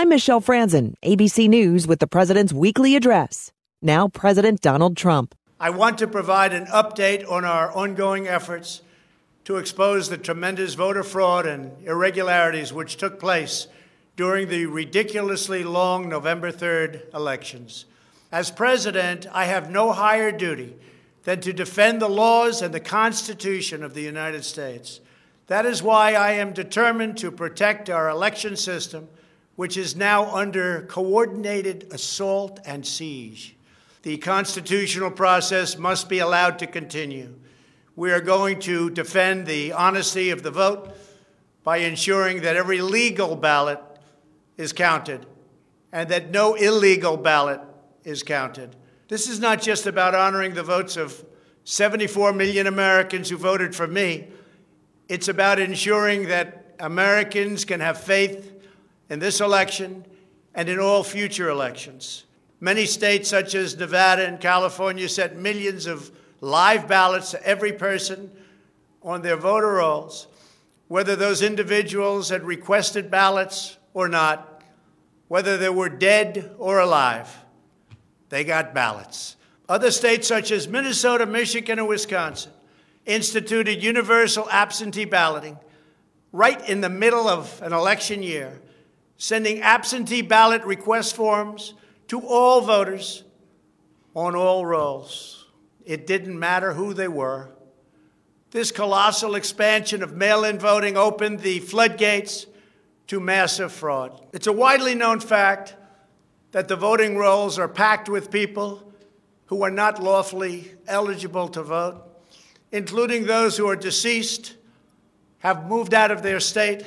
I'm Michelle Franzen, ABC News with the president's weekly address. Now, President Donald Trump. I want to provide an update on our ongoing efforts to expose the tremendous voter fraud and irregularities which took place during the ridiculously long November 3rd elections. As president, I have no higher duty than to defend the laws and the Constitution of the United States. That is why I am determined to protect our election system, which is now under coordinated assault and siege. The constitutional process must be allowed to continue. We are going to defend the honesty of the vote by ensuring that every legal ballot is counted and that no illegal ballot is counted. This is not just about honoring the votes of 74 million Americans who voted for me. It's about ensuring that Americans can have faith in this election and in all future elections. Many states, such as Nevada and California, sent millions of live ballots to every person on their voter rolls, whether those individuals had requested ballots or not, whether they were dead or alive. They got ballots. Other states, such as Minnesota, Michigan, and Wisconsin, instituted universal absentee balloting right in the middle of an election year, sending absentee ballot request forms to all voters on all rolls. It didn't matter who they were. This colossal expansion of mail-in voting opened the floodgates to massive fraud. It's a widely known fact that the voting rolls are packed with people who are not lawfully eligible to vote, including those who are deceased, have moved out of their state,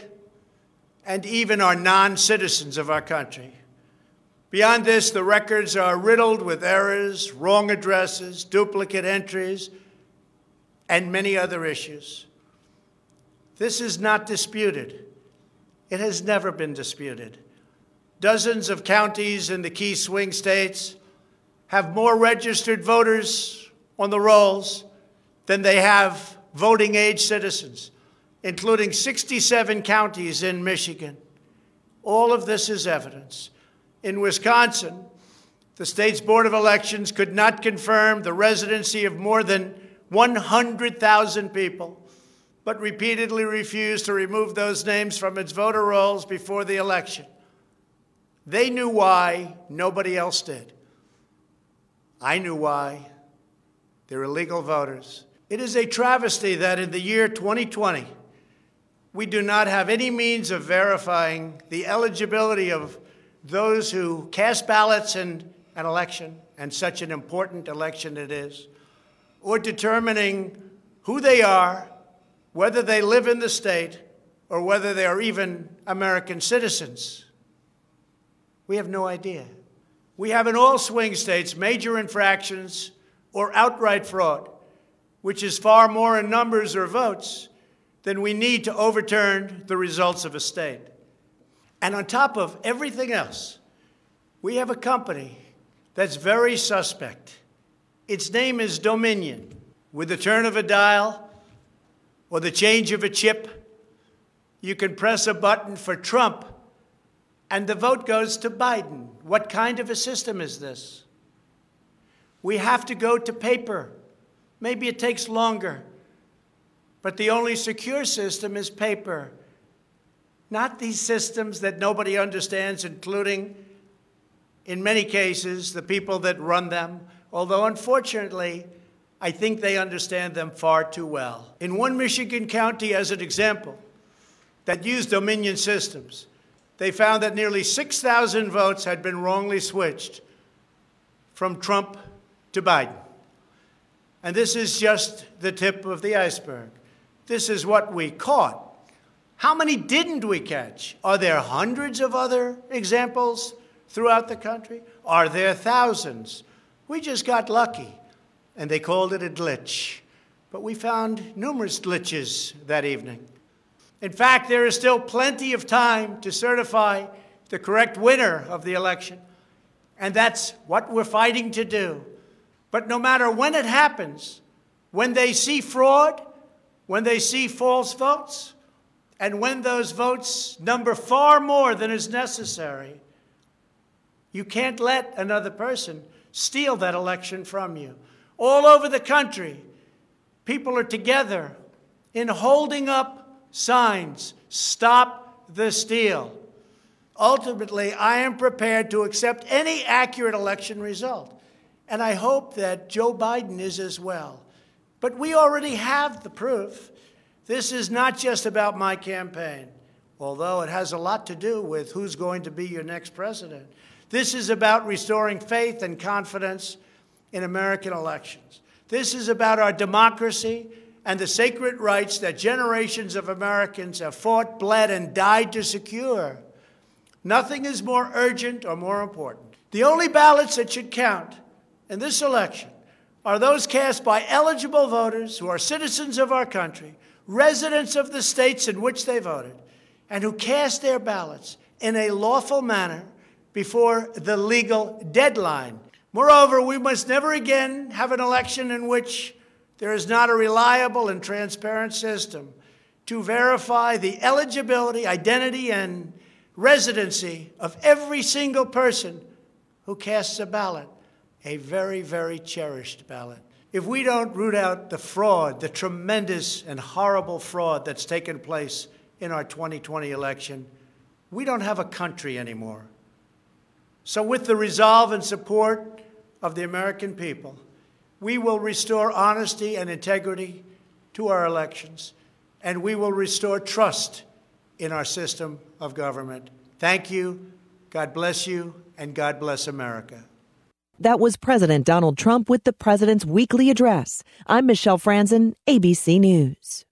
and even are non-citizens of our country. Beyond this, the records are riddled with errors, wrong addresses, duplicate entries, and many other issues. This is not disputed. It has never been disputed. Dozens of counties in the key swing states have more registered voters on the rolls than they have voting-age citizens, including 67 counties in Michigan. All of this is evidence. In Wisconsin, the state's Board of Elections could not confirm the residency of more than 100,000 people, but repeatedly refused to remove those names from its voter rolls before the election. They knew why, nobody else did. I knew why. They're illegal voters. It is a travesty that in the year 2020, we do not have any means of verifying the eligibility of those who cast ballots in an election, and such an important election it is, or determining who they are, whether they live in the state, or whether they are even American citizens. We have no idea. We have in all swing states major infractions or outright fraud, which is far more in numbers or votes than we need to overturn the results of a state. And on top of everything else, we have a company that's very suspect. Its name is Dominion. With the turn of a dial or the change of a chip, you can press a button for Trump and the vote goes to Biden. What kind of a system is this? We have to go to paper. Maybe it takes longer, but the only secure system is paper. Not these systems that nobody understands, including, in many cases, the people that run them, although unfortunately, I think they understand them far too well. In one Michigan county, as an example, that used Dominion systems, they found that nearly 6,000 votes had been wrongly switched from Trump to Biden. And this is just the tip of the iceberg. This is what we caught. How many didn't we catch? Are there hundreds of other examples throughout the country? Are there thousands? We just got lucky, and they called it a glitch. But we found numerous glitches that evening. In fact, there is still plenty of time to certify the correct winner of the election, and that's what we're fighting to do. But no matter when it happens, when they see fraud, when they see false votes, And when those votes number far more than is necessary, you can't let another person steal that election from you. All over the country, people are together in holding up signs, "Stop the steal." Ultimately, I am prepared to accept any accurate election result, and I hope that Joe Biden is as well. But we already have the proof. This is not just about my campaign, although it has a lot to do with who's going to be your next president. This is about restoring faith and confidence in American elections. This is about our democracy and the sacred rights that generations of Americans have fought, bled, and died to secure. Nothing is more urgent or more important. The only ballots that should count in this election are those cast by eligible voters who are citizens of our country, residents of the states in which they voted, and who cast their ballots in a lawful manner before the legal deadline. Moreover, we must never again have an election in which there is not a reliable and transparent system to verify the eligibility, identity, and residency of every single person who casts a ballot, a very, very cherished ballot. If we don't root out the fraud, the tremendous and horrible fraud that's taken place in our 2020 election, we don't have a country anymore. So with the resolve and support of the American people, we will restore honesty and integrity to our elections, and we will restore trust in our system of government. Thank you, God bless you, and God bless America. That was President Donald Trump with the President's Weekly Address. I'm Michelle Franzen, ABC News.